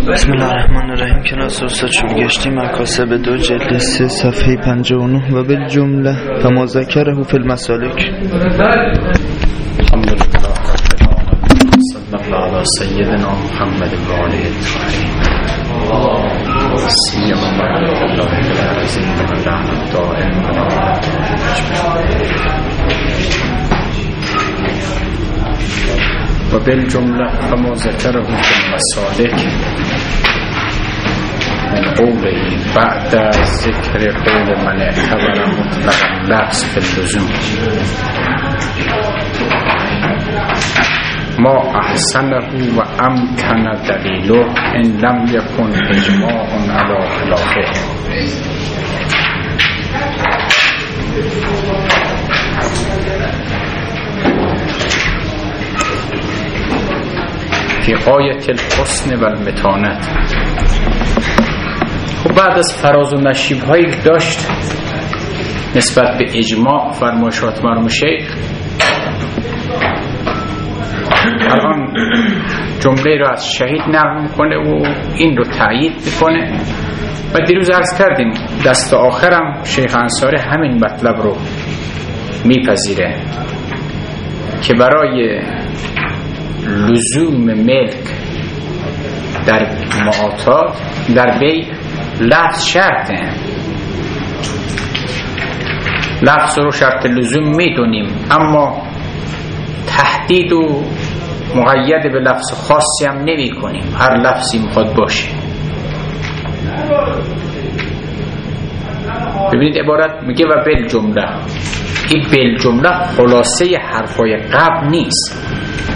بسم الله الرحمن الرحیم. کلاس استاد شورگشتی مکاسب 2 جلد 3 صفحه 59 و بالجمله فما ذکره فی المسالک. الحمدلله صلی الله علی سیدنا محمد و آله الطاهرین سیما الله العظیم و لعنت دائم علی و بالجمله فما ذکره فی المسالک من قوله بعد ذکر قول من اعتبر مطلق اللفظ فی اللزوم ما احسنه و امکن دلیله ان لم یکن اجماع علی خلافه. فی غایت الحسن و المتانت. خب بعد از فراز و نشیب هایی داشت نسبت به اجماع فرمایشات مرحوم شیخ، الان جمله رو از شهید نقل میکنه و این رو تأیید میکنه و دیروز عرض کردیم دست آخرم شیخ انصاری همین مطلب رو میپذیره که برای لزوم ملک در معاطات در بیع لفظ شرطه. لفظ رو شرط لزوم میدونیم اما تهدید و مقید به لفظ خاصی هم نمی کنیم، هر لفظی میخواد باشه. ببینید عبارت میگه و بالجمله، این بالجمله خلاصه حرفای قبل نیست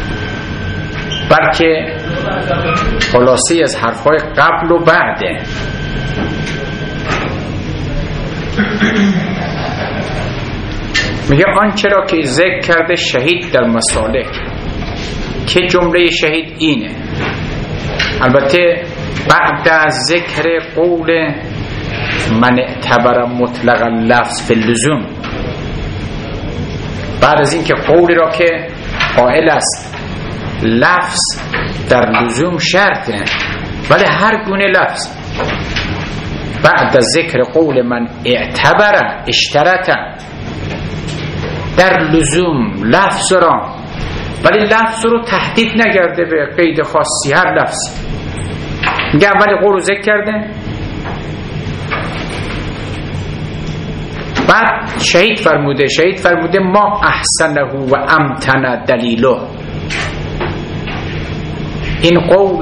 بلکه خلاصه از حرفای قبل و بعده. میگه آنچه را که ذکر کرده شهید در مسالک، که جمله شهید اینه. البته بعد از ذکر قول من اعتبر مطلق اللفظ فی اللزوم، بعد از این که قولی را که قائل است لفظ در لزوم شرطه، ولی هر گونه لفظ بعد از ذکر قول من اعتبر اشترط در لزوم لفظ را، ولی لفظ رو تهدید نکرده به قید خاصی، هر لفظ میگه اولی قول رو ذکر کرده بعد شهید فرموده ما احسنه و امتن دلیله. این قول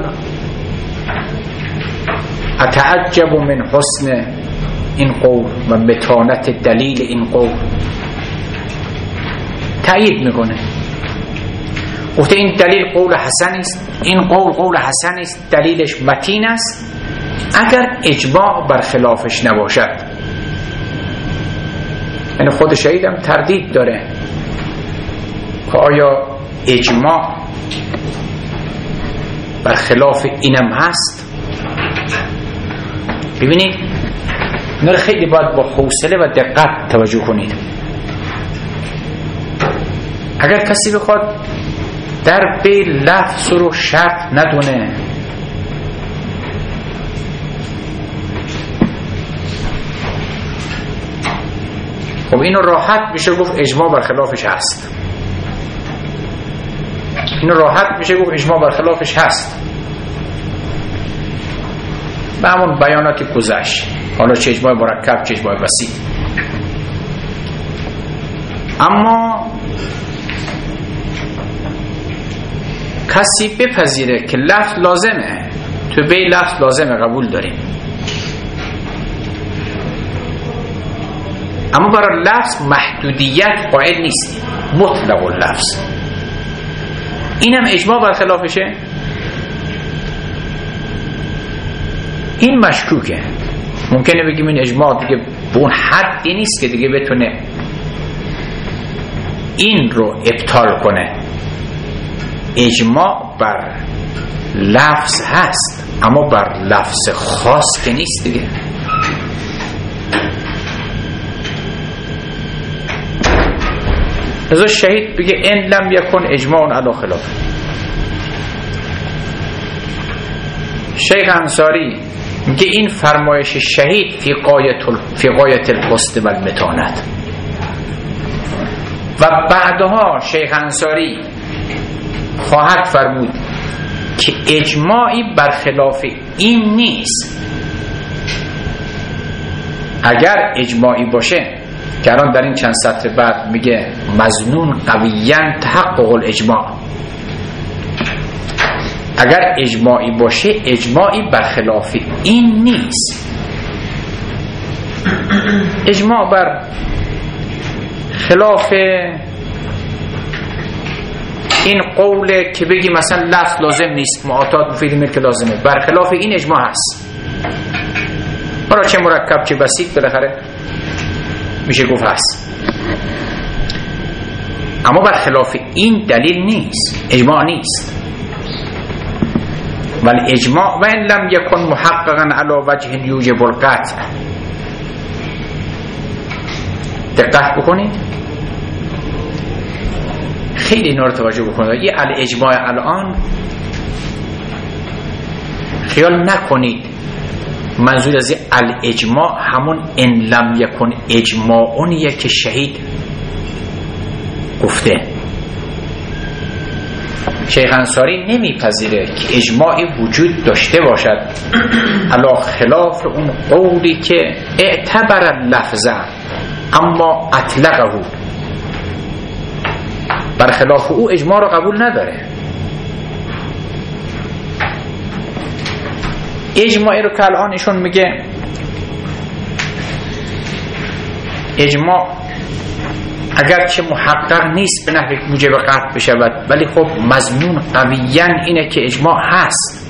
اتعجب من حسن این قول و متانت دلیل این قول. تأیید میکنه، گفته این دلیل قول حسن است، این قول حسن است، دلیلش متین است اگر اجماع بر خلافش نباشد. یعنی خود شهید هم تردید داره که آیا اجماع بر خلاف اینم هست. ببینید اینا رو خیلی باید با حوصله و دقت توجه کنید. اگر کسی بخواد در بی لفظ رو شرط ندونه، خب اینو راحت میشه گفت اجماع بر خلافش هست. به همون بیاناتی گذشت، حالا چه اجماع مرکب چه اجماع وسیع. اما کسی بپذیره که لفظ لازمه، تو بی لفظ لازمه، قبول داریم، اما برای لفظ محدودیت قائل نیستیم، مطلق اللفظ. اینم اجماع بر خلافشه. این مشکوکه. ممکنه بگیم این اجماع دیگه به اون حدی نیست که دیگه بتونه این رو ابطال کنه. اجماع بر لفظ هست اما بر لفظ خاص که نیست دیگه. لذا شهید بگه ان لم یکن اجماع علی خلاف. شیخ انصاری میگه این فرمایش شهید فی غایت الحسن و المتانت. و بعدها شیخ انصاری خواهد فرمود که اجماعی برخلاف این نیست. اگر اجماعی باشه که الان در این چند سطر بعد میگه مظنون قویاً تحقق الاجماع، اگر اجماعی باشه اجماعی برخلاف این نیست. اجماع بر خلاف این قوله که بگی مثلا لفظ لازم نیست، معاطات مفید ملک لازمه، برخلاف این اجماع هست. برای چه مرکب چه بسیط بالاخره میشه گفت هست. اما برخلاف این دلیل نیست، اجماع نیست. ولی اجماع و ان لم یکن محققا علی وجه یوجب القطع. دقت بکنید، خیلی اینا رو توجه بکنید. یه الاجماع الان خیال نکنید منظور از الاجماع همون ان لم یکن اجماعونیه که شهید گفته. شیخ انصاری نمیپذیره که اجماعی وجود داشته باشد علی خلاف اون قولی که اعتبر لفظه اما اطلقه، برخلاف او اجماع رو قبول نداره. اجماعی رو که الان ایشون میگه اجماع اگرچه محقق نیست به نحوی موجب قطع بشود، ولی خب مضمون قویاً اینه که اجماع هست.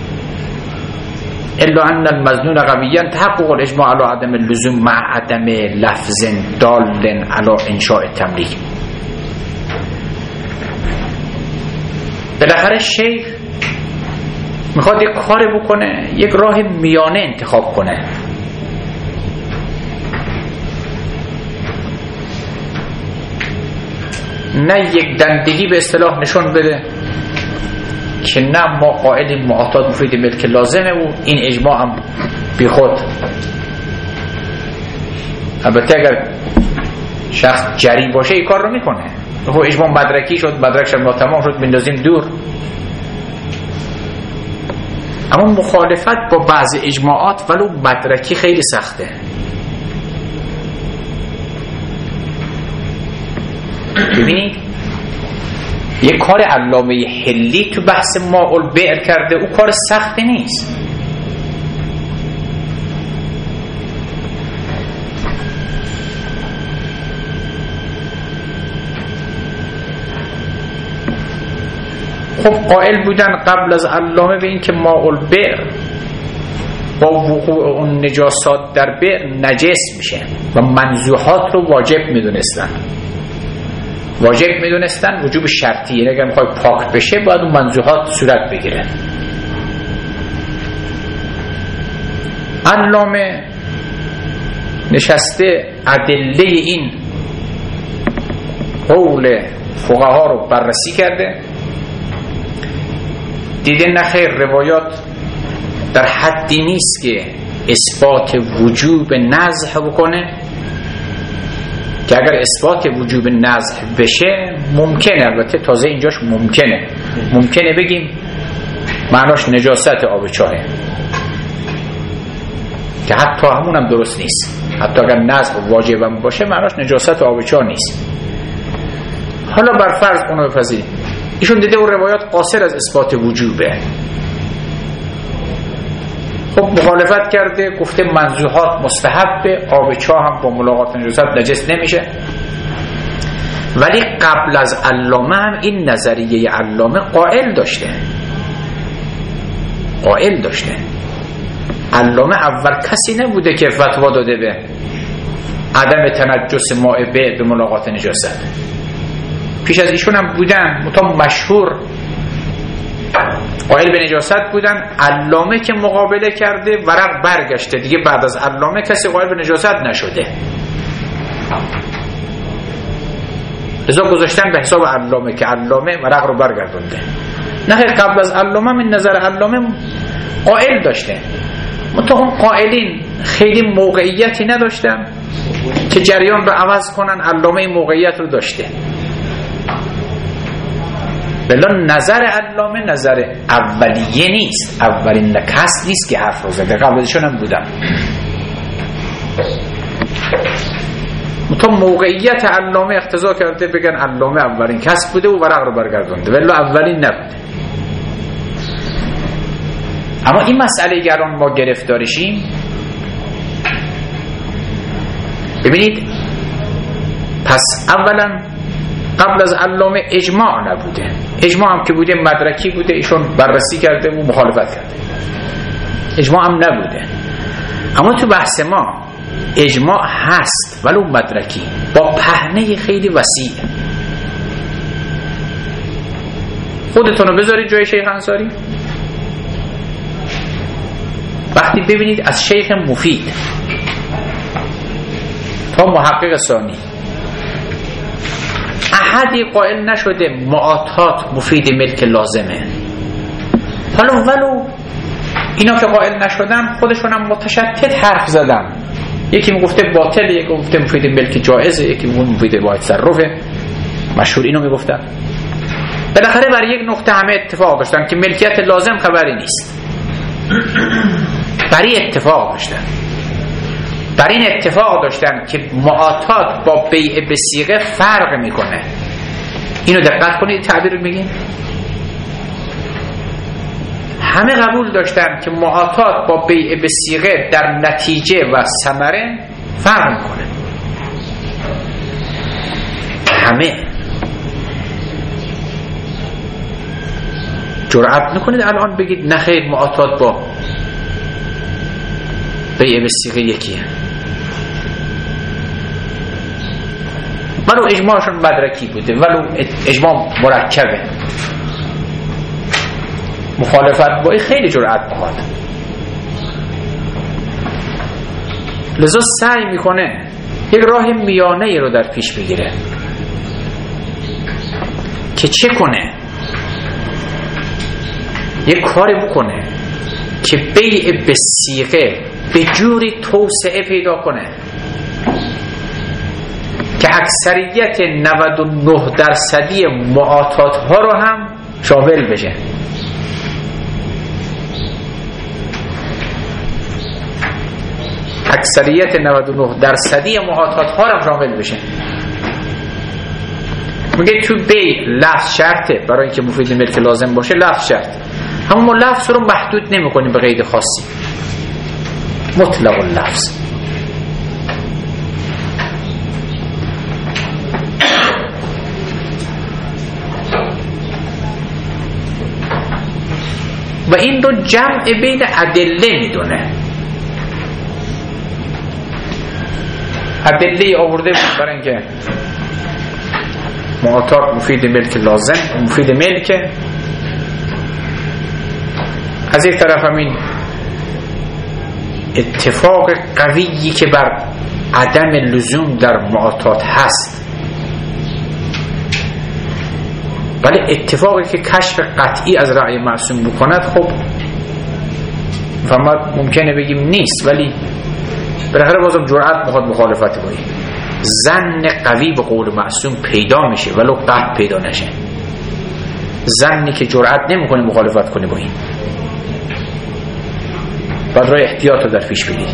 الا ان المظنون قویاً تحقق الاجماع علی عدم اللزوم مع عدم لفظ دال علی انشاء تملیک. بالاخره شیخ میخواد یک کاری بکنه، یک راه میانه انتخاب کنه. نه یک دندگی به اصطلاح نشون بده که نه ما قائلیم معاطات مفید ملک لازمه و این اجماع هم بی خود. البته اگر شخص جری باشه این کار رو میکنه. خب اجماع مدرکی شد، مدرکش هم تمام شد، بندازیم دور. اما مخالفت با بعض اجماعات ولو مدرکی خیلی سخته. ببینید یک کار علامه حلی تو بحث ماء البئر کرده، او کار سختی نیست. خب قائل بودن قبل از علامه به این که ماء البئر با وقوع اون نجاسات در بئر نجس میشه و منزوحات رو واجب میدونستن. واجب میدونستن وجوب شرطی، یعنی اگر میخوای پاک بشه باید اون منزوحات صورت بگیره. علامه نشسته ادله این قول فقها رو بررسی کرده، دیده نخیر روایات در حدی نیست که اثبات وجوب نزح بکنه، که اگر اثبات وجوب نزح بشه ممکنه، البته تازه اینجاش ممکنه بگیم معناش نجاست آب چاهه، که حتی همونم درست نیست. حتی اگر نزح واجبم باشه معناش نجاست آب چاه نیست. حالا بر فرض اونو بپذیریم، ایشون دیده اون روایات قاصر از اثبات وجوبه، خب مخالفت کرده، گفته منزوحات مستحبه، آب چاه هم با ملاقات نجاست نجس نمیشه. ولی قبل از علامه هم این نظریه علامه قائل داشته. علامه اول کسی نبوده که فتوا داده به عدم تنجس ماء بئر به ملاقات نجاست. پیش از ایشون هم بودن مطمئن مشهور قائل به نجاست بودن. علامه که مقابله کرده ورق برگشته، دیگه بعد از علامه کسی قائل به نجاست نشده، لذا گذاشتن به حساب علامه که علامه ورق رو برگردونده. نه قبل از علامه من نظر علامه قائل داشته، منتها اون قائلین خیلی موقعیتی نداشتن که جریان رو عوض کنن. علامه موقعیت رو داشته، بلا نظر علامه نظر اولیه نیست، اولین کس نیست که حرف رو زده، قبلشون هم بودن. منتها موقعیت علامه اقتضا کرده بگن علامه اولین کس بوده و ورق رو برگردونده، ولی اولین نبوده. اما این مسئله که الان ما گرفتارشیم، ببینید، پس اولا قبل از علامه اجماع نبوده، اجماع هم که بوده مدرکی بوده، ایشون بررسی کرده و مخالفت کرده، اجماع هم نبوده. اما تو بحث ما اجماع هست ولو مدرکی، با پهنه خیلی وسیع. خودتون رو بذارید جای شیخ انصاری، وقتی ببینید از شیخ مفید تا محقق ثانی احدی قائل نشده معاطات مفید ملک لازمه. حالا ولو اینا که قائل نشدن خودشون هم متشتت حرف زدن، یکی میگفته باطل، یکی میگفته مفید ملک جائزه، یکی میگفته مفید باید تصرفه، مشهور اینو میگفتن. بالاخره بر یک نقطه همه اتفاق داشتن که ملکیت لازم خبری نیست، بر این اتفاق داشتن، بر این اتفاق داشتن که معاطات با بیع به صیغه فرق میکنه. اینو دقت کنید تعبیر رو میگیم، همه قبول داشتن که معاطات با بیع به صیغه در نتیجه و ثمره فرق میکنه، همه. جرأت میکنید الان بگید نخیر معاطات با بیع به صیغه یکیه؟ ولو اجماعشون مدرکی بوده، ولو اجماع مرکبه، مخالفت با این خیلی جرأت میخواد. لذا سعی میکنه یک راه میانه رو در پیش بگیره که چه کنه، یک کاری بکنه که بیع به صیغه به جوری توسعه پیدا کنه که اکثریت 99% معاطات ها رو هم شامل بشه. اکثریت 99% معاطات ها رو شامل بشه. میگه تو بیع لفظ شرطه، برای اینکه مفید ملک لازم باشه لفظ شرط، اما ما لفظ رو محدود نمی کنیم به قید خاصی، مطلق اللفظ. و این رو جمع بین ادله میدونه. ادله آورده برای اینکه معاطات مفید ملک لازم، مفید ملک، از یک طرف همین اتفاق قویی که بر عدم لزوم در معاطات هست، ولی اتفاقی که کشف قطعی از رأی معصوم بکند، خب فهمت ممکنه بگیم نیست، ولی بالاخره بازم جرأت میخواد مخالفت با این ظن قوی به قول معصوم پیدا میشه ولو قطع پیدا نشه. ظنی که جرأت نمیکنه مخالفت کنه با این، باید راه احتیاط رو در پیش بگیری.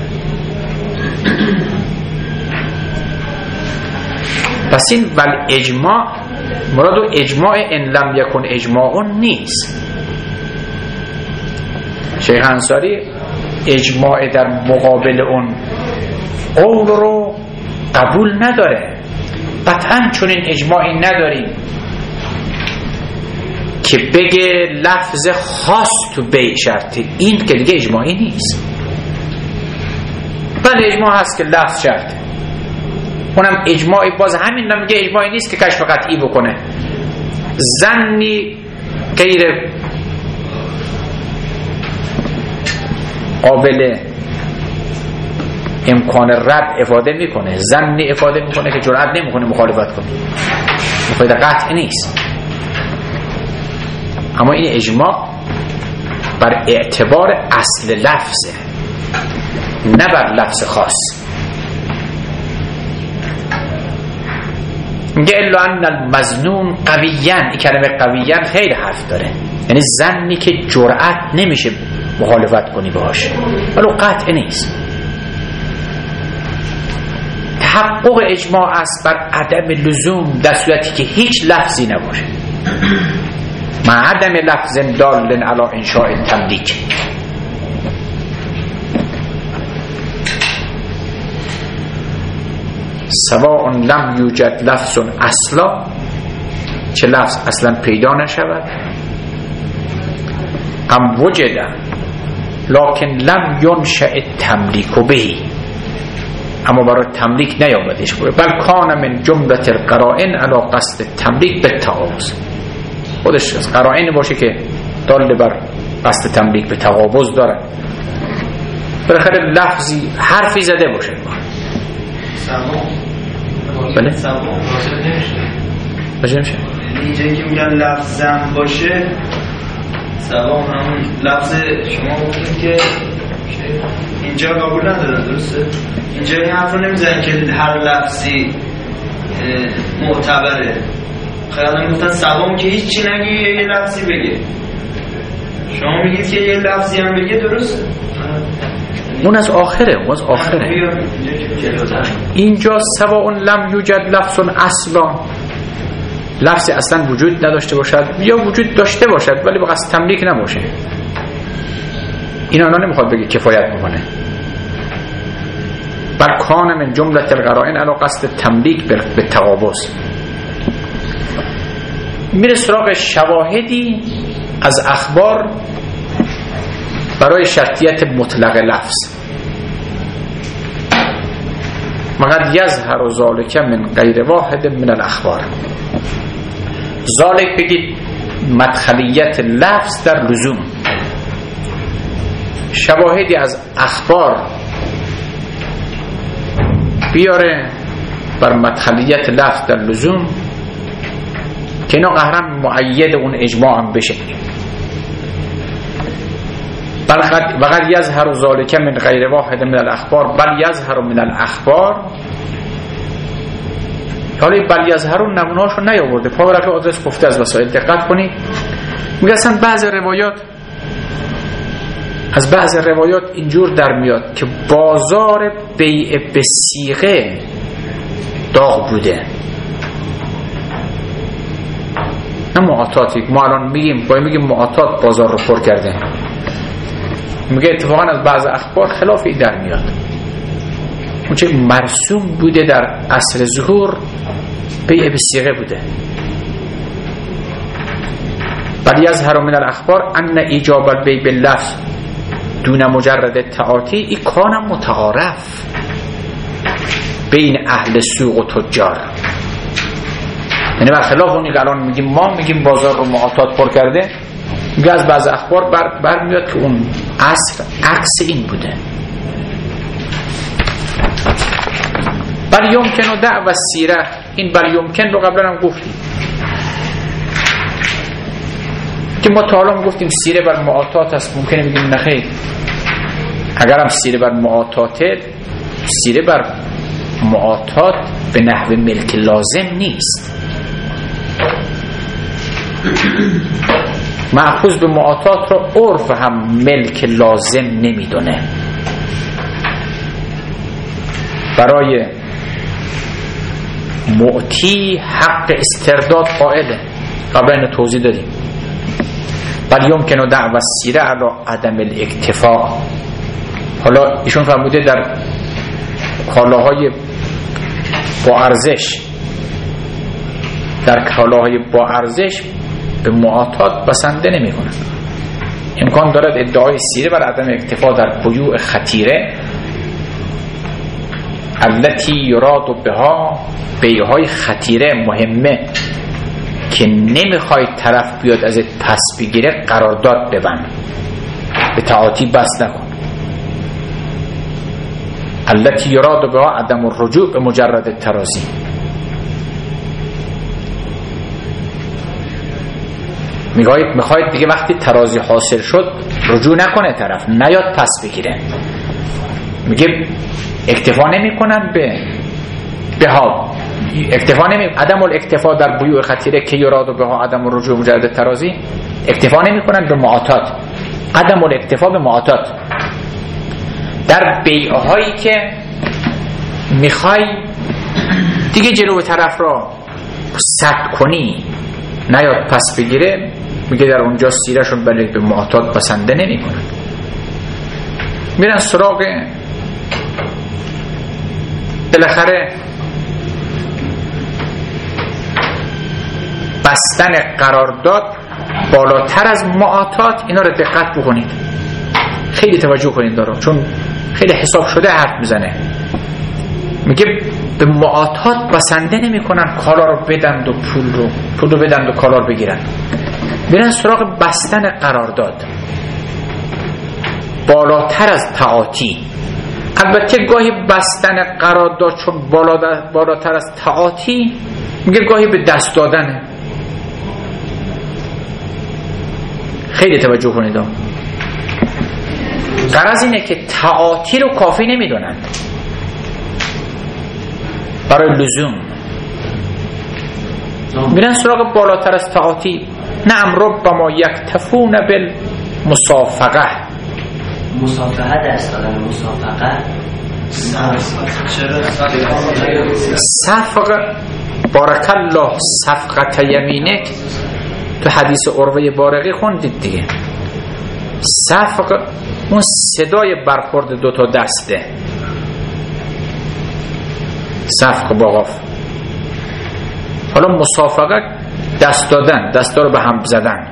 پس این ول اجماع مراد و اجماع ان لم یکن اجماع نیست. شیخ انصاری اجماع در مقابل اون قول رو قبول نداره. قطعا چون این اجماعی نداریم که بگه لفظ خاص تو بیع شرطی، این که دیگه اجماعی نیست. بله اجماع هست که لفظ شرطه، اونم اجماعی، باز همین نمیگه اجماعی نیست که کشف قطعی بکنه. ظنی غیر قابل امکان رد افاده میکنه، ظنی افاده میکنه که جرأت نمیکنه مخالفت کنه، مفید قطع نیست. اما این اجماع بر اعتبار اصل لفظه، نه بر لفظ خاص. میگه الا ان المظنون قویاً، این کلمه قویاً خیلی حرف داره، یعنی ظنی که جرأت نمیشه مخالفت کنی باهاش، ولو قطع نیست. تحقق اجماع است بر عدم لزوم در صورتی که هیچ لفظی نباشه، مع عدم لفظ دال علی انشاء تملیک. سواء لم یوجد لفظ اصلا، چه لفظ اصلا پیدا نشود، ام وجد لکن لم ینشأ التملیک بهی، اما برای تملیک نیامدش، بل کان من جمله القرائن علی قصد تملیک بالتقابض، خودش از قرائن باشه که دال بر قصد تملیک به تقابض داره، بالاخره لفظی حرفی زده باشه. بله؟ باشه نمیشه. اینجایی که میگن لفظم باشه، سوام همون لفظ شما گفتید که اینجا قبول نداره، درسته؟ اینجا این حرف رو نمیزن که هر لفظی معتبره. خیلی گفتن سوام که هیچی نگی یه لفظی بگه، شما میگید که یه لفظی هم بگه، درسته؟ اون از آخره، اون از آخره. اینجا سواء لم یوجد لفظ اصلا، لفظ اصلا وجود نداشته باشد یا وجود داشته باشد ولی به قصد تملیک نباشه، اینا نمیخواد بگه کفایت میکنه. بل کان من جمله القرائن علی قصد تملیک به تقابض. میره سراغ شواهدی از اخبار برای شرطیت مطلق لفظ. وقد یظهر ذلک من غیر واحد من الاخبار. ذالک بگید مدخلیت لفظ در لزوم. شواهدی از اخبار بیاره بر مدخلیت لفظ در لزوم که اینا قهرم معید اون اجماع هم بشه. وقد یظهر ذلک من غیر واحد من الاخبار بل یظهر من الاخبار. حالا بل یظهر نمونهاشو نیاورده، پاورک آدرس گفته از وسایل دقت کنید. میگه اصلا از بعض روایات اینجور در میاد که بازار بیع به صیغه داغ بوده، نه معاطاتی. ما الان میگیم معاطات بازار رو پر کرده. میگه اتفاقا از بعض اخبار خلافی در میاد، اون چه مرسوم بوده در عصر ظهور بیع به صیغه بوده. بل یظهر من الاخبار ان ایجاب البیع باللفظ دون مجرد تعاطی ای کان متعارف بین اهل سوق و تجار. یعنی برخلاف اونی که الان میگیم ما میگیم بازار رو معاطات پر کرده، میگه از بعض اخبار برمیاد که اون اصل عکس این بوده. بل یمکن دعو السیره، این بل یمکن رو قبلا هم گفتیم که ما تا حالا گفتیم سیره بر معاطات است، ممکنه بگیم نخیر، اگرم سیره بر معاطاته، سیره بر معاطات به نحو ملک لازم نیست، مأخوذ به معاطات رو عرف هم ملک لازم نمیدونه. برای معطی حق استرداد قائله، قبلا اینو توضیح دادیم. بل یمکن دعوی السیره علی عدم الاکتفاء. حالا ایشون فرموده در کالاهای با ارزش، در کالاهای با ارزش به معاطات بسنده نمی کنن. امکان دارد ادعای سیره بر عدم اکتفا در بیوع خطیره التي یراد بها، بیعهای خطیره مهمه که نمیخوای طرف بیاد ازت پس بگیره، قرارداد ببند، به تعاطی بس نکن. التي یراد بها عدم الرجوع به مجرد التراضی. میخواید دیگه وقتی ترازی حاصل شد رجوع نکنه طرف، نیاد پس بگیره. میگه اکتفا نمیکنن به ها، اکتفا عدم الاکتفا در بیوع خطیره که یراد به ها عدم الرجوع مجرد ترازی، اکتفا نمیکنن به معاطات، عدم الاکتفا به معاطات در بیعهایی که میخوای دیگه جلو طرف را سد کنی نیاد پس بگیره. میگه در اونجا سیرشون برای به معاطات بسنده نمی کنن. میرن سراغ بالاخره بستن قرارداد بالاتر از معاطات. اینا رو دقت بکنید، خیلی توجه کنید دارم، چون خیلی حساب شده حرف میزنه. میگه به معاطات بسنده نمی کنن کالا رو بدند و پول رو بدند و کالا رو بگیرن. میرن سراغ بستن قرارداد بالاتر از تعاطی. البته گاهی بستن قرارداد چون بالاتر از تعاطی، میگه گاهی به دست دادنه. خیلی توجه کنید. غرض اینه که تعاطی رو کافی نمیدونن برای لزوم، میرن سراغ بالاتر از تعاطی. نعم ربما یکتفون بالمصافقه. مصافقه دست دادن، مصافقه صفق بارک الله صفقت یمینک، تو حدیث عروه بارقی خوندید دیگه. صفق اون صدای برخورد دوتا دسته، صفق با قاف. حالا مصافقه دست دادن، دستا رو به هم زدن.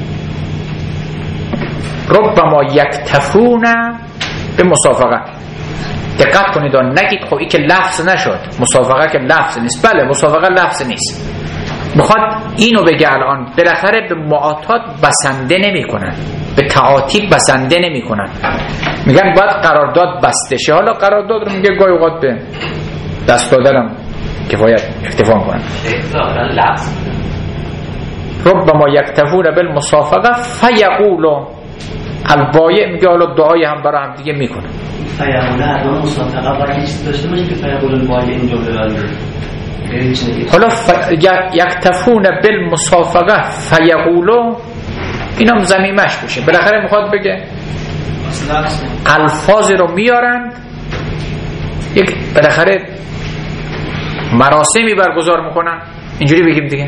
ربما یکتفون به مصافقه. دقت کنید نگید خب این که لفظ نشد، مصافقه که لفظ نیست. بله مصافقه لفظ نیست، میخواد اینو بگه الان بالاخره به معاطات بسنده نمی کنن، به تعاطی بسنده نمی کنن. میگن باید قرارداد بسته شه. حالا قرارداد رو میگه گاهی اوقات به دست دادنم کفایت اکتفا کنن. ربما یکتفون بالمصافقه فیقولو البایع، میگه حالا دعای هم برای هم دیگه میکنه. فیقوله الان مصافقه باید چیز داشته باشه که فیقول البایع این جمله بنده. حالا یکتفون بالمصافقه فیقولو اینم ضمیمش بشه. بالاخره میخواد بگه الفاظی رو میارند، یک بالاخره مراسمی برگزار میکنن، اینجوری بگیم دیگه.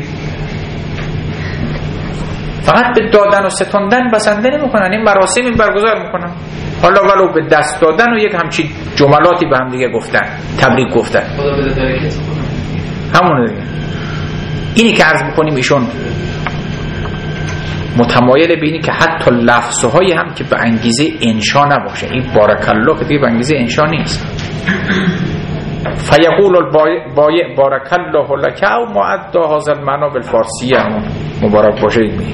فقط به دادن و ستاندن بسنده نمیکنن، این مراسمی برگزار میکنن. حالا ولو به دست دادن و یک همچین جملاتی به هم دیگه گفتن، تبریک گفتن، خدا بده برکت همونه دیگه. اینی که عرض میکنیم ایشون متمایل به اینی که حتی لفظهای هم که به انگیزه انشا نباشه. این بارک الله که دیگه به انگیزه انشا نیست. فیقول البایع بارک الله لک او معد هذا المعنى بالفارسیه، مبارک باشه میگیم.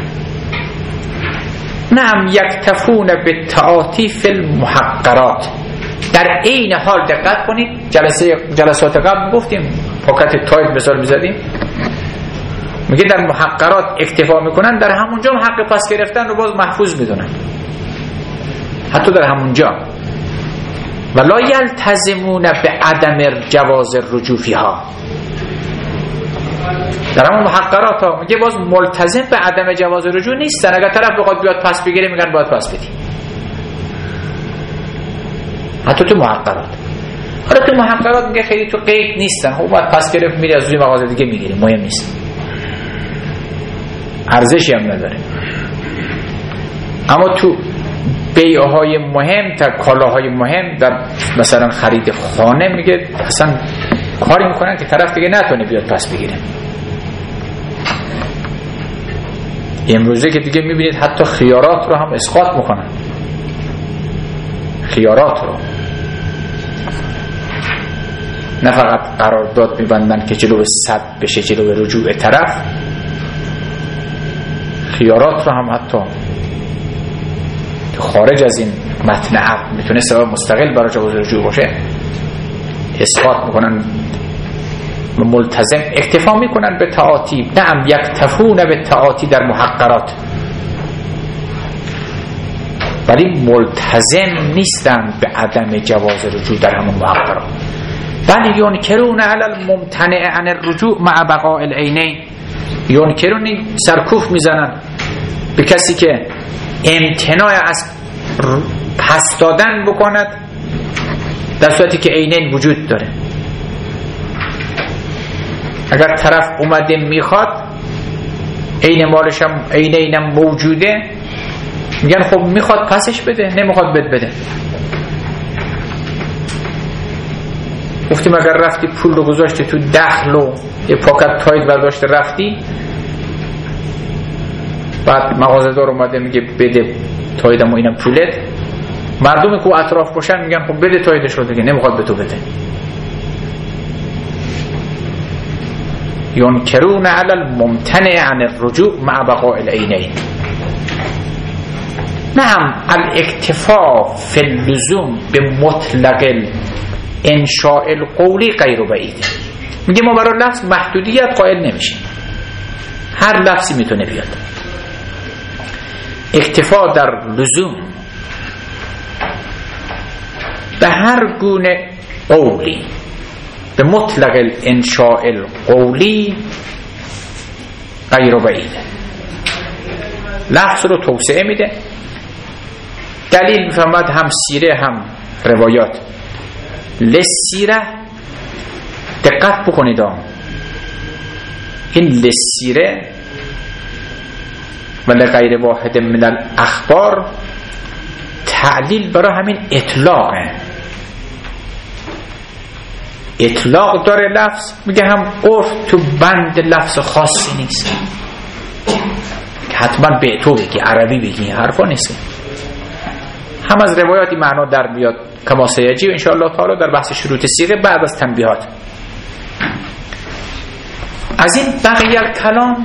نعم یکتفون بالتعاطی فی المحقرات. در این حال دقت کنید، جلسات قبل گفتیم پاکت تایپ مثال میزدیم، میگه در محقرات اکتفا میکنن، در همونجا هم حق پس گرفتن رو باز محفوظ میدونن، حتی در همونجا. ولا یلتزمون به عدم جواز الرجوع فیها. در همون محقرات ها میگه باز ملتزم به عدم جواز رجوع نیستن. اگر طرف بخواد بیاد پس بگیره میگن باید پس بدی، حتی تو محقرات. حالا تو محقرات میگه خیلی تو قید نیستن، خب باید پس گرفت میری از روی مغازه دیگه میگیری، مهم نیست، ارزشی هم نداره. اما تو بیعهای مهم، تا کالاهای مهم، در مثلا خرید خانه میگه اصلا کاری میکنن که طرف دیگه نتونه بیاد پس بگیره. امروزه که دیگه میبینید حتی خیارات رو هم اسقاط میکنن، خیارات رو، نه فقط قرارداد میبندن که جلو صد بشه، جلو رجوع طرف، خیارات رو هم حتی خارج از این متن عقد میتونه سبب مستقل برای جواز رجوع باشه، اسقاط میکنن. ملتزم اکتفا میکنن به تعاطی، نعم یکتفون به تعاطی در محقرات، ولی ملتزم نیستن به عدم جواز رجوع در همون محقرات. بل ینکرون علی الممتنع عن الرجوع مع بقاء العینین، ینکرون سرکوف میزنن به کسی که امتناع از پس دادن بکند در صورتی که عینین وجود داره. اگر طرف اومده میخواد، عین مالش هم عینینم موجوده، میگن خب میخواد پسش بده، نمیخواد بده. گفتیم اگر رفتی پول رو گذاشتی تو دخل و یه پاکت تاید برداشته رفتی، بعد مغازه‌دار اومده میگه بده تایدم و اینم پولت، مردمی که اطراف باشن میگن خب بده تایدش رو دیگه، نمیخواد به تو بده. ینکرون علی الممتنع عن الرجوع مع بقاء العینین. نعم الاکتفاء فی اللزوم به مطلق انشاء القولی غیر بعید. میگه ما برای لفظ محدودیت قائل نمیشیم، هر لفظی میتونه بیاد. اکتفا در لزوم به هر گونه قولی به مطلق الانشاء القولی غیر بعید، لفظ رو توسعه میده. دلیل میفهمد هم سیره هم روایات. لسیره دقت بکنید، این لسیره ولی غیر واحد من الاخبار تعلیل برای همین اطلاقه. اطلاق داره لفظ، میگه هم عرف تو بند لفظ خاصی نیست که حتما به تو بگی، عربی بگی، حرفا نیست. هم از روایاتی معنا در بیاد کما سیجی و انشاءالله تعالی در بحث شروط صیغه بعد از تنبیهات. از این بقیه الکلام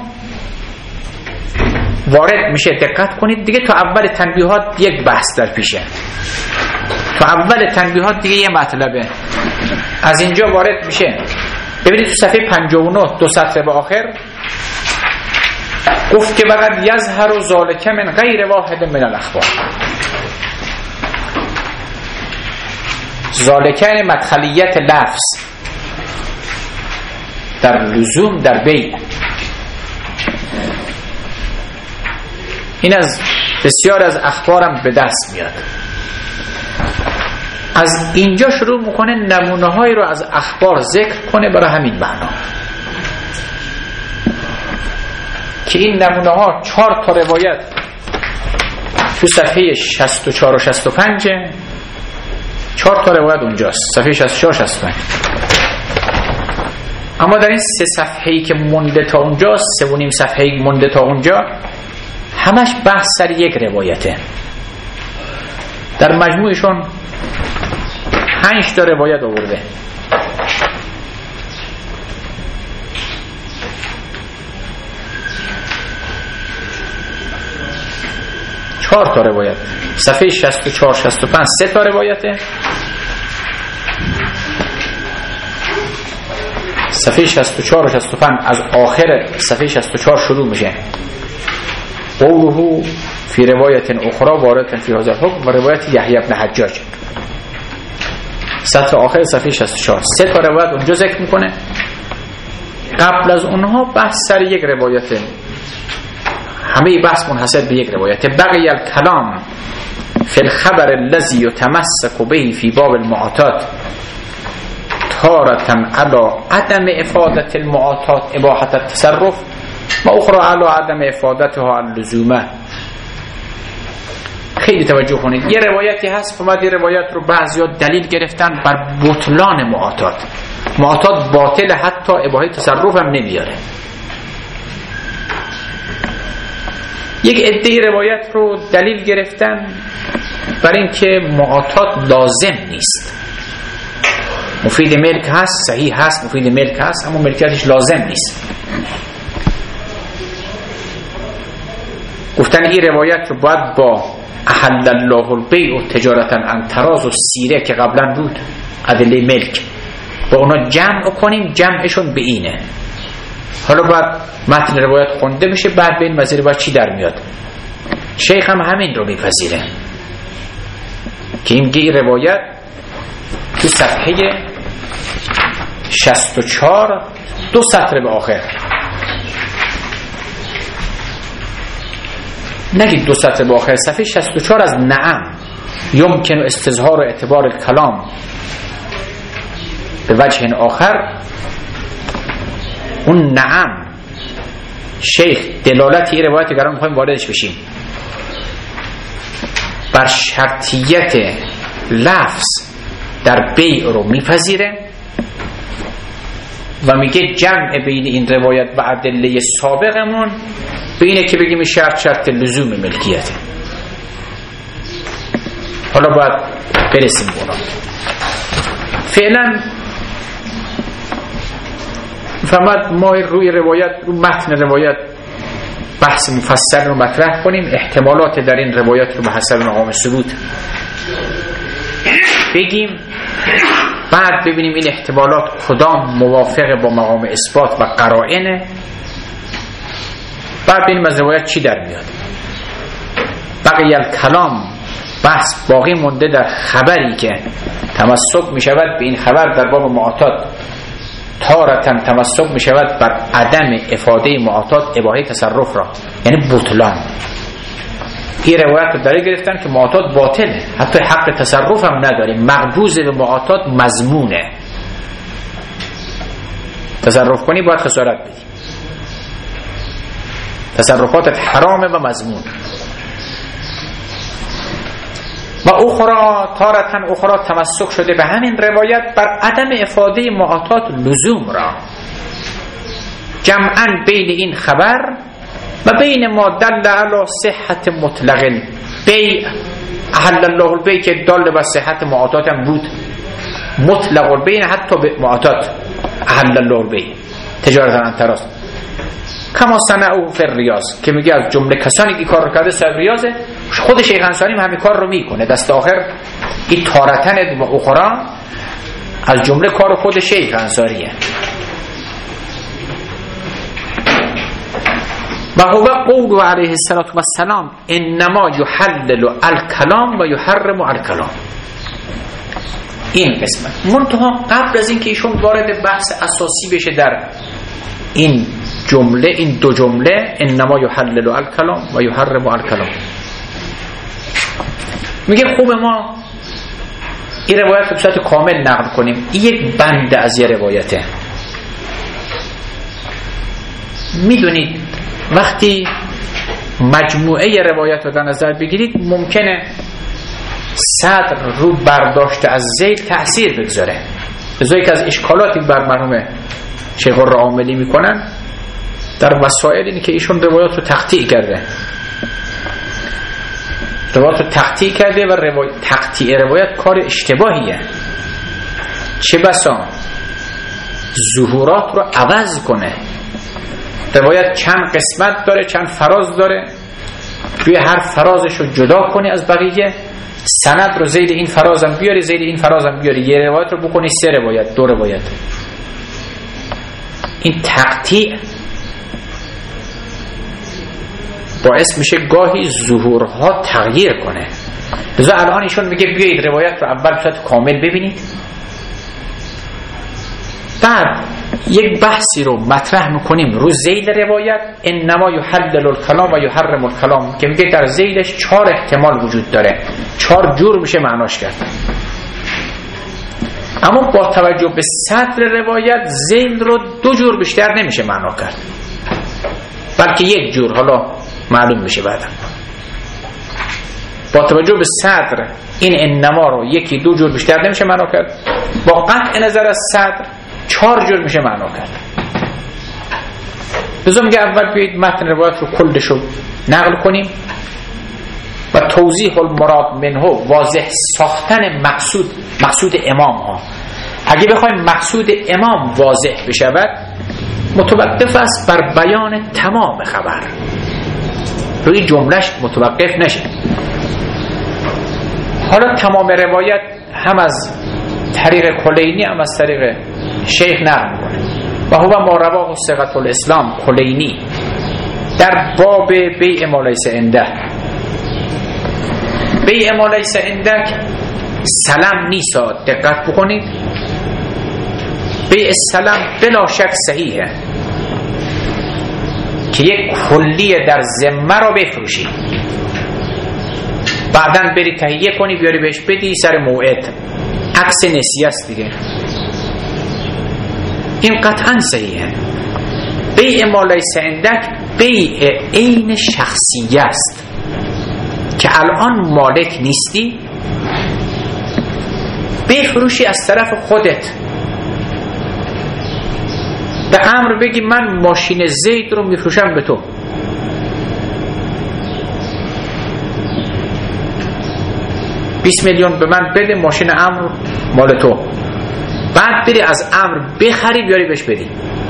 وارد میشه. دقت کنید دیگه، تا اول تنبیهات یک بحث در پیشه، تا اول تنبیهات دیگه یه مطلبه. از اینجا وارد میشه. ببینید تو صفحه 59 دو سطر به آخر گفت که فقط یظهر ذلک من غیر واحد من الاخبار. ذالک مدخلیت لفظ در لزوم در بیع. این از بسیار از اخبارم به دست میاد. از اینجا شروع میکنه نمونه هایی رو از اخبار ذکر کنه برای همین معنا که این نمونه ها 4 تا روایت تو صفحه 64 و 65 4 تا روایت اونجاست، صفحه 64 65. اما در این 3 صفحه‌ای که مونده تا اونجا، 3.5 صفحه‌ای مونده تا اونجا، همش بحث سر یک روایته. در مجموعشون 5 تا روایت آورده. چهار تا روایت، صفحه 64 65 3 تا روایته، صفحه 64 و 65 از آخر صفحه 64 شروع میشه. قوله فی روایت اخرى وارد فی هذا الحکم و روایت یحیی بن حجاج، سطر آخر صفحه 64 3 تا روایت اونجا ذکر میکنه. قبل از اونها بحث سر یک روایته، همه بحث منحصر به یک روایته. بقی الکلام فی الخبر الذی یتمسک به فی باب المعاطات تارة علی عدم افادت المعاطات اباحت التصرف و اخرى علی عدم افادتها اللزومه. خیلی توجه کنید، یه روایتی هست اومد، یه روایت رو بعضیا دلیل گرفتن بر بطلان معاطات. معاطات باطل، حتی اباحه تصرف هم نمیاره. یک عده روایت رو دلیل گرفتن برای اینکه معاطات لازم نیست، مفید ملک هست، صحیح هست، مفید ملک هست، اما ملکیتش لازم نیست. گفتن این روایت رو باید با احل الله البیع و تجارتا عن تراز و سیره که قبلا بود، ادله ملک، با اونا جمع کنیم، جمعشون به اینه. حالا باید متن روایت خونده بشه، بعد به این مسئله باید چی در میاد. شیخ هم همین رو میپذیره که این روایت تو صفحه 64 2 سطر به آخر، نگید 2 سطر به آخر، صفحه 64 از نعم یمکن استظهار و اعتبار الکلام به وجه آخر، اون نعم شیخ دلالت این روایت گرام میخوایم واردش بشیم بر شرطیت لفظ در بیع رو میپذیره و میگه جمع بین این روایت و ادله سابقمون بینه که بگیم شرط لزوم ملکیته. حالا باید برسیم اونا. فعلا فقط ما روی روایت، رو متن روایت بحث مفصل رو مطرح کنیم، احتمالات در این روایت رو به حسب مقام ثبوت بگیم، بعد ببینیم این احتمالات کدام موافق با مقام اثبات و قرائنه، بعد ببینیم از روایت چی در میاد. بقیه الکلام بحث باقی مونده در خبری که تمسک می شود به این خبر در باب معاطات، تارتن تمسک می شود بر عدم افاده معاطات اباحه تصرف را، یعنی بطلان. این روایت رو داره گرفتن که معاطات باطله، حتی حق تصرف هم نداره، مقبوض به معاطات مضمونه، تصرف کنی باید خسارت بدی، تصرفاتت حرامه و مضمون. و اخرى تارتن اخرى تمسک شده به همین روایت بر عدم افاده معاطات لزوم را، جمعاً بین این خبر و بین ما دل علی صحت مطلق البیع، احل الله البیع که دل بر صحت معاطات هم بود، مطلق البیع حتی به معاطات، احل الله البیع تجارت عن تراض، کما صنعوا فی الریاض که میگه از جمله کسانی که کار رو کرده صاحب ریاضه. خود شیخ انصاری همین کار رو میکنه، دست آخر این تارتن و اخرى از جمله کار خود شیخ انصاریه. و هو قول علیه السلام انما یحلل الکلام و یحرم الکلام. این قسمت منتها قبل از اینکه ایشون وارد بحث اساسی بشه در این جمله، این دو جمله انما یحلل الکلام و یحرم الکلام، میگه خوب ما این روایت رو به صورت کامل نقل کنیم. این یک بند از یه روایته. میدونید وقتی مجموعه روایت رو در نظر بگیرید ممکنه صدر رو برداشت از ذیل تأثیر بگذاره. ازایی که از اشکالاتی بر مرحوم شیخ الرعاملی میکنن در وسائل اینه که ایشون روایات رو تقطیع کرده، روایات رو تقطیع کرده و تقطیع روایت کار اشتباهیه. چه بسا ظهورات رو عوض کنه. روایت چند قسمت داره، چند فراز داره، توی هر فرازش رو جدا کنی از بقیه، سند رو زید این فرازم بیاری، زید این فرازم بیاری، یه روایت رو بکنی 3 روایت 2 روایت. این تقطیع باعث میشه گاهی ظهورها تغییر کنه. لذا الان ایشون میگه بیایید روایت رو اول بسیط کامل ببینید، بعد یک بحثی رو مطرح میکنیم رو ذیل روایت انما یحلل الکلام و یحرم الکلام که میگه در ذیلش 4 احتمال وجود داره، 4 جور میشه معناش کرد. اما با توجه به صدر روایت ذیل رو 2 جور بیشتر نمیشه معنا کرد، بلکه 1 جور، حالا معلوم میشه بعدا. با توجه به صدر این انما رو 1-2 جور بیشتر نمیشه معنا کرد، با قطع نظر از صدر 4 جور میشه معنا کرد. لازم میگه اول بیایید متن روایت رو کلش رو نقل کنیم و توضیح المراد منه، واضح ساختن مقصود امام ها. اگه بخوایم مقصود امام واضح بشود متوقف است بر بیان تمام خبر، روی جملهش متوقف نشه. حالا تمام روایت هم از طریق کلینی هم از طریق شیخ نقل میکنه و هو ما رواه ثقة الاسلام کلینی در باب بیع ما لیس عنده. بیع ما لیس عندک سلام نیست، دقت بکنید. بیع سلام بلا شک صحیحه که یک کلیه در ذمه رو بفروشی، بعداً بری تهیه کنی بیاری بهش بدی سر موعد، عکس نسیه است دیگه. این قطعاً صحیحه. بیع ما لیس عندک بیع عین شخصیه است که الان مالک نیستی، بفروشی از طرف خودت. به امر بگی من ماشین زید رو میفروشم به تو، $20 میلیون به من بده، ماشین امر مال تو. بعد بری از امر بخری بیاری بهش بدی.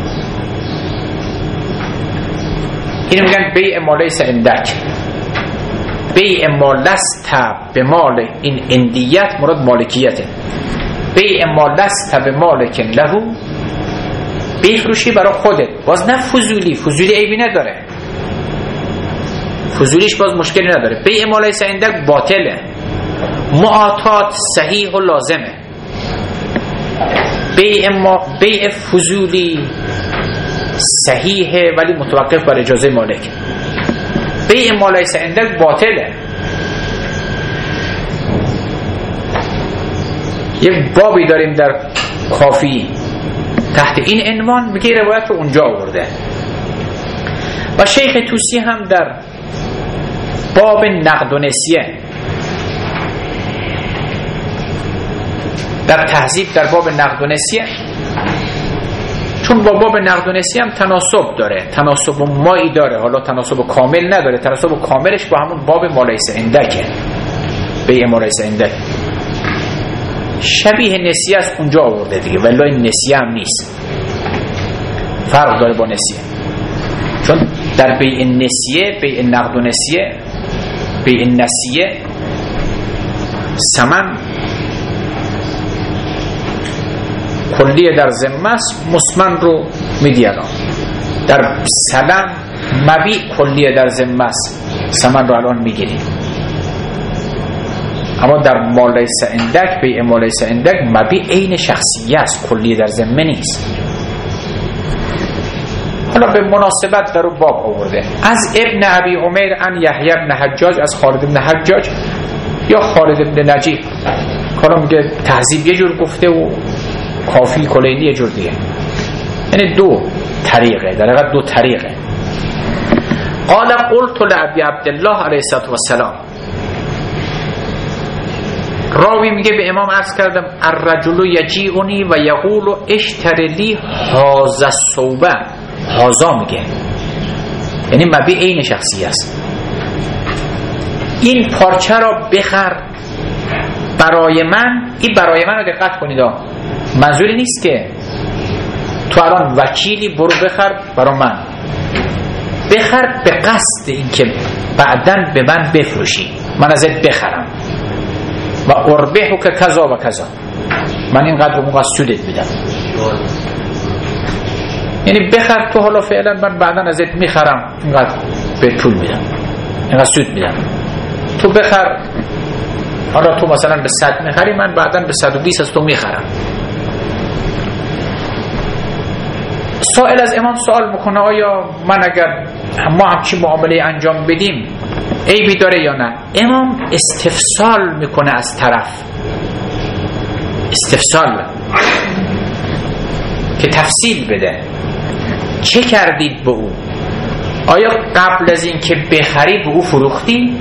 اینو میگن بیع ما لیس عندک. بیع ما لست به مال، این اندیت مراد مالکیته. بیع ما لست به مالک له، بفروشی برای خودت، باز نه فضولی. فضولی عیبی نداره، فضولیش باز مشکلی نداره. بیع ما لیس عندک باطله، معاطات صحیح و لازمه. بیع فضولی صحیحه ولی متوقف بر اجازه مالک. بیع ما لیس عندک باطله. یک بابی داریم در کافی تحت این عنوان، میگه روایت رو اونجا آورده و شیخ توسی هم در باب نقد و نسیه، در تهذیب در باب نقد و نسیه، چون با باب نقد و نسیه هم تناسب داره، تناسب مایی داره، حالا تناسب کامل نداره، تناسب کاملش با همون باب ما لیس عندکه، بیع ما لیس عندک. شبیه نسیه از اونجا آورده دیگه، ولی این نسیه هم نیست، فرق داره با نسیه. چون در بیع نسیه، بیع نقد و نسیه، بیع نسیه ثمن کلیه در ذمه است، مسمن رو میدی الان. در سلام مبیع کلیه در ذمه است، ثمن رو الان میگیری. اما در ما لیس عندک، بیع ما لیس عندک مبیع عین شخصیه است، کلیه در ذمه نیست. حالا به مناسبت در باب آورده از ابن ابی عمیر عن یحیی بن حجاج، از خالد بن حجاج یا خالد بن نجیب. کارا میگه تهذیب یه جور گفته و کافی کلینی یه جور دیگه، یعنی دو طریقه، در حقیقت دو طریقه. قال قلت لابی عبدالله علیه السلام، راوی میگه به امام عرض کردم الرجل یجیعنی و یقول اشتر لی هذا الثوب. هذا میگه یعنی مبیع عین شخصی است، این پارچه را بخر برای من. این برای من رو دقت کنید، منظوری نیست که تو الان وکیلی برو بخر برای من، بخر به قصد این که بعدن به من بفروشی، من ازت بخرم و اربحو که کذا و کذا، من اینقدر موقع سودت میدم. یعنی بخر تو، حالا فعلا من بعدن ازت میخرم، اینقدر به پول میدم، اینقدر سود میدم. تو بخر، حالا تو مثلا به 100 میخری، من بعدن به 120 از تو میخرم. سائل از امام سوال میکنه آیا من اگر ما همچین معامله انجام بدیم عیبی داره یا نه؟ امام استفسال میکنه از طرف، استفسال که تفصیل بده. چه کردید به او؟ آیا قبل از این که بخری به او فروختی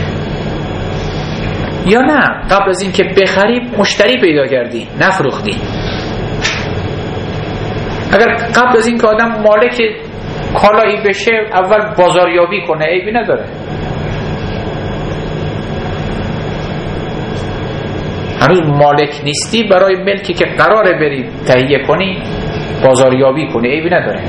یا نه قبل از این که بخری مشتری پیدا کردی نفروختی؟ اگر قبل از این که آدم مالک کالایی بشه اول بازاریابی کنه عیبی نداره. هنوز مالک نیستی، برای ملکی که قراره بری تهیه کنی بازاریابی کنی عیبی نداره.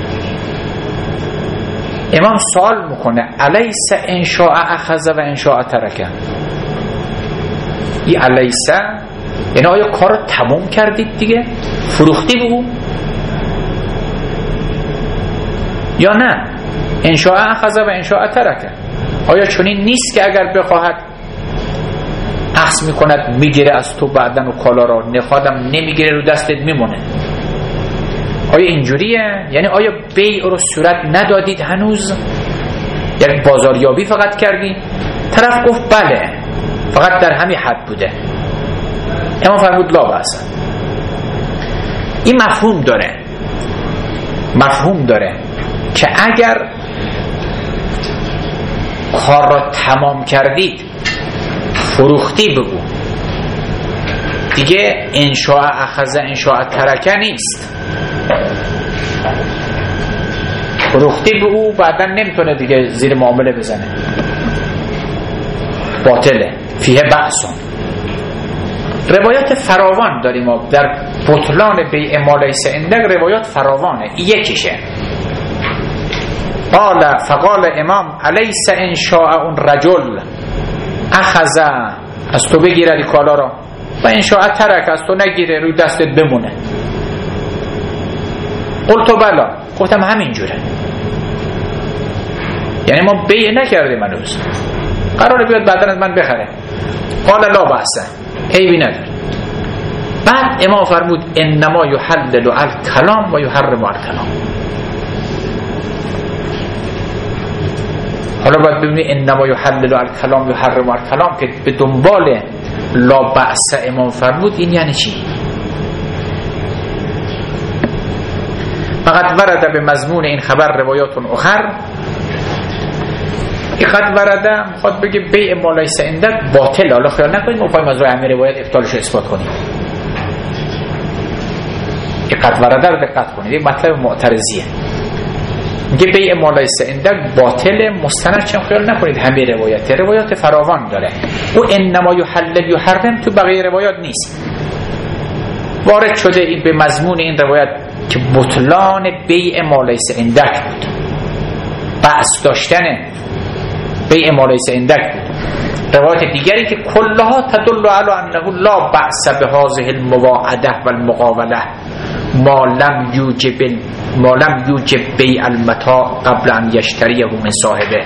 امام سوال میکنه الیس انشاء اخذ و انشاء ترکه. این الیس یعنی آیا کار رو تمام کردید دیگه؟ فروختی بگو یا نه؟ انشاء اخذ و انشاء ترکه. آیا چنین نیست که اگر بخواهد اخذ میکند میگیره از تو بعدن و کالا را، نخوادم نمیگیره رو دستت میمونه؟ آیا اینجوریه؟ یعنی آیا بیع رو صورت ندادید هنوز؟ یعنی بازاریابی فقط کردی؟ طرف گفت بله فقط در همین حد بوده. امام فرمود لا بأس. این مفهوم داره که اگر کار را تمام کردید فروختی بگو دیگه، انشاء اخذ انشاء ترکه نیست. فروختی بگو بعدا نمیتونه دیگه زیر معامله بزنه، باطله. فیه بأسون. روایات فراوان داریم ما در بطلان بیع ما لیس عندک، روایات فراوانه. یکیشه فقال امام الیس انشاء اون رجل اخذ از تو بگیره کالا را و انشاء ترک از تو نگیره روی دستت بمونه. قلت بلا، گفتم همینجوره. یعنی ما بیع نکردیم هنوز، قراره بیاد بعدن از من بخره. قال لا بأس، عیبی نداره. بعد امام فرمود انما یحلل الکلام و یحرم الکلام. حالا باید ببینید انما یحلل الکلام و یحرم الکلام که به دنبال لا بأس امام فرمود این یعنی چی؟ فقط ورده به مضمون این خبر روایات اخر. قد ورده میخواد بگه بیع ما لیس عندک باطل. حالا خیال نکنید ما پایم از روی همه روایت ابطالش رو اثبات کنیم. قد ورده رو دقت کنید، این مطلب معترضیه. میگه بیع ما لیس عندک باطل، مستند چون خیال نکنید همه روایت فراوان داره. او انما یحلل یحرم تو بقیه روایات نیست. وارد شده این به مضمون این روایت که بطلان بیع ما لیس عندک بود، بأس داشتن بیع ما لیس عندک بود. روایت دیگری که کلها تدل علی انه لا بأس بهذه المواعده و المقاوله ما لم یوجب بیع المتاع قبل ان یشتریه من صاحبه.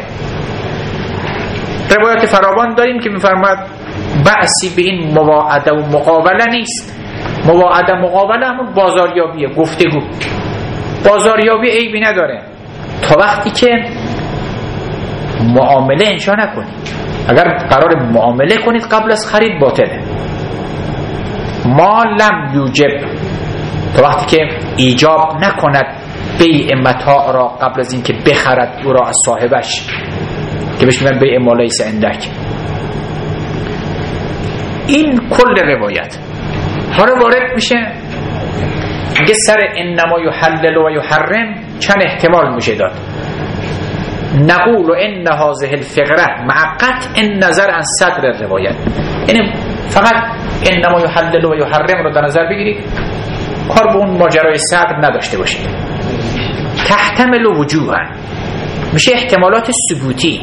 روایت فراوان داریم که میفرماید بأسی به این مواعده و مقاوله نیست. مواعده مقاوله همون بازاریابیه، گفتگو. بازاریابی عیبی نداره تا وقتی که معامله انشا نکنید. اگر قرار معامله کنید قبل از خرید باطله. ما لم یوجب، تا وقتی که ایجاب نکند بیع متاع را قبل از اینکه بخرد او را از صاحبش، که بهش میگن بیع ما لیس عندک. این کل روایت. حالا وارد میشه میگه سر انما یحلل و یحرم چند احتمال میشه داد. نقول ان هذه الفقره مع قطع النظر عن صدر الروایت. یعنی فقط انما یحلل و یحرم رو در نظر بگیرید، کار به اون ماجرای صدر نداشته باشید. تحتمل وجوها میشه احتمالات ثبوتی.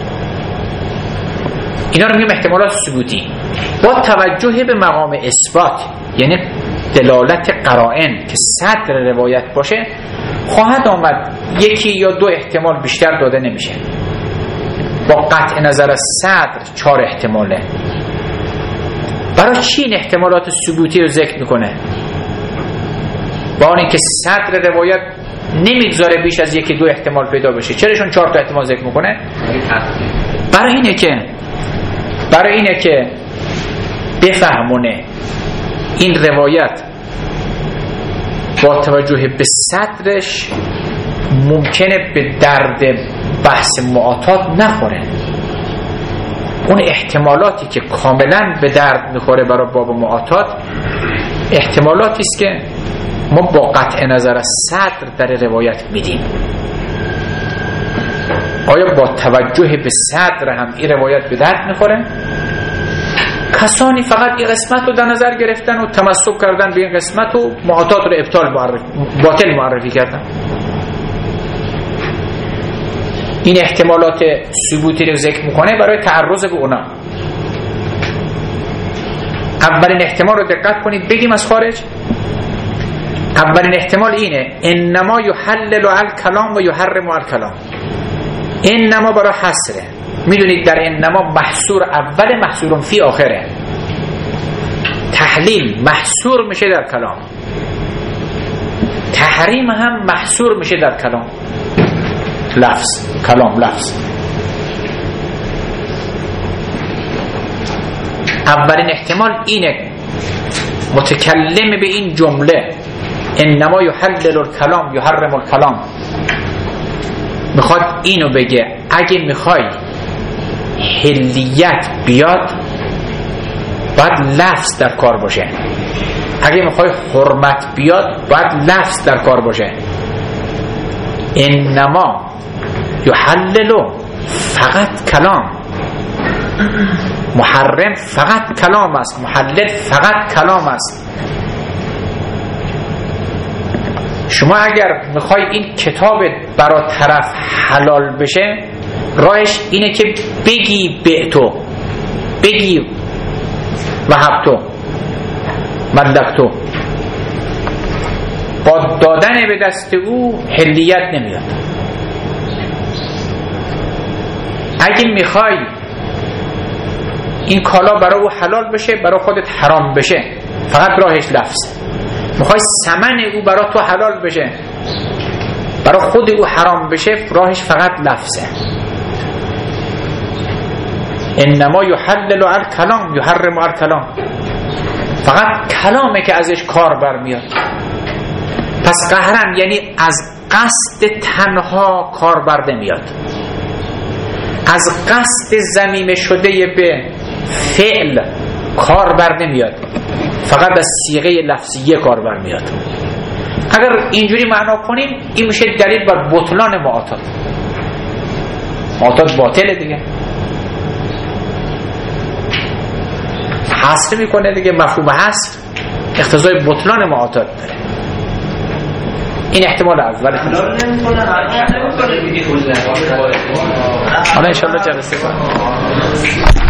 اینا رو میگیم احتمالات ثبوتی با توجه به مقام اثبات، یعنی دلالت قرائن که صدر روایت باشه خواهد آمد یکی یا دو احتمال، بیشتر داده نمیشه. با قطع نظر از صدر 4 احتماله. برای چی این احتمالات ثبوتی رو ذکر میکنه؟ با اون اینکه صدر روایت نمیگذاره بیش از یکی دو احتمال پیدا بشه، چراشون 4 تا احتمال ذکر میکنه؟ برای اینه که بفهمونه این روایت با توجه به صدرش ممکنه به درد بحث معاطات نخوره. اون احتمالاتی که کاملا به درد میخوره برای باب معاطات احتمالاتی است که ما با قطع نظر از صدر در روایت میدیم. آیا با توجه به صدر هم این روایت به درد میخوره؟ کسانی فقط این قسمت رو در نظر گرفتن و تمسک کردن به این قسمت و معاطات رو باطل معرفی کردن. این احتمالات ثبوتی رو ذکر میکنه برای تعرض به اونا. اولین احتمال رو دقت کنید بگیم از خارج. اولین احتمال اینه انما یحلل الکلام و یحرم الکلام. انما برای حصره، میدونید در انما محصور اول محصور فی آخره. تحلیل محصور میشه در کلام، تحریم هم محصور میشه در کلام. لفظ کلام لفظ. اولین احتمال اینه متکلم به این جمله انما یحلل الکلام یحرم الکلام میخواد اینو بگه اگه میخوای حلیت بیاد باید لفظ در کار باشه، اگه میخوای حرمت بیاد باید لفظ در کار باشه. انما یحلل فقط کلام، محرم فقط کلام است، محلل فقط کلام است. شما اگر میخوای این کتاب برای طرف حلال بشه راهش اینه که بگی بعتو، بگی وهبتو، ملکتو. با دادن به دست او حلیت نمیاد. اگه میخوای این کالا برای او حلال بشه برای خودت حرام بشه فقط راهش لفظ. میخوای ثمن او برای تو حلال بشه برای خود او حرام بشه راهش فقط لفظه. انما یحلل الکلام یحرم الکلام، فقط کلامه که ازش کار برمیاد. پس قهرن یعنی از قصد تنها کار بر نمیاد، از قصد ضمیمه شده به فعل کار بر نمیاد، فقط از صیغه لفظیه کار بر میاد. اگر اینجوری معنا کنیم این میشه دلیل بر بطلان معاطات. معاطات باطله دیگه، حصر میکنه دیگه. مفهوم حصر اقتضای بطلان معاطات داره. این احتمال اول. حالا انشاءالله جلسه